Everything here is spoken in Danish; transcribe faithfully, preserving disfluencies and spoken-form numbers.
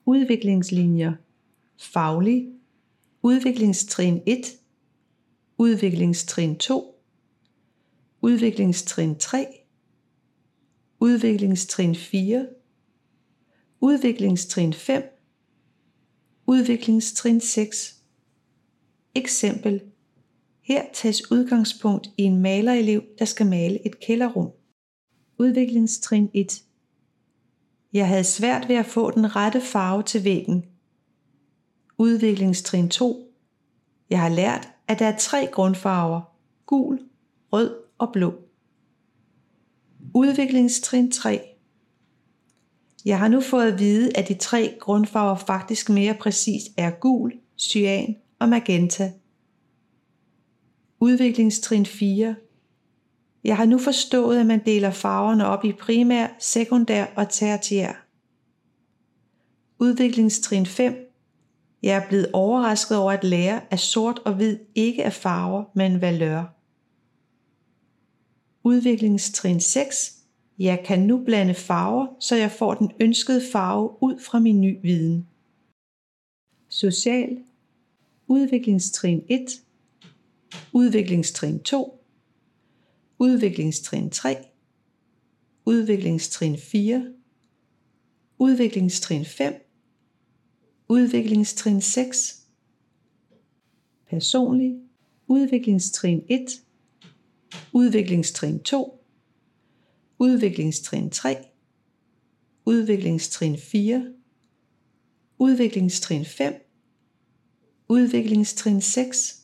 udviklingslinjer. Faglig. Udviklingstrin et. Udviklingstrin to. Udviklingstrin tre. Udviklingstrin fire. Udviklingstrin fem. Udviklingstrin seks. Eksempel. Her tages udgangspunkt i en malerelev, der skal male et kælderrum. Udviklingstrin et. Jeg havde svært ved at få den rette farve til væggen. Udviklingstrin to. Jeg har lært, at der er tre grundfarver: gul, rød og blå. Udviklingstrin tre. Jeg har nu fået at vide, at de tre grundfarver faktisk mere præcist er gul, cyan og magenta. Udviklingstrin fire. Jeg har nu forstået, at man deler farverne op i primær, sekundær og tertiær. Udviklingstrin fem. Jeg er blevet overrasket over at lære, at sort og hvid ikke er farver, men valør. Udviklingstrin seks. Jeg kan nu blande farver, så jeg får den ønskede farve ud fra min ny viden. Social. Udviklingstrin et. Udviklingstrin to. Udviklingstrin tre. Udviklingstrin fire. Udviklingstrin fem. Udviklingstrin seks. Personlig. Udviklingstrin et. Udviklingstrin to. Udviklingstrin tre. Udviklingstrin fire. Udviklingstrin fem. Udviklingstrin seks.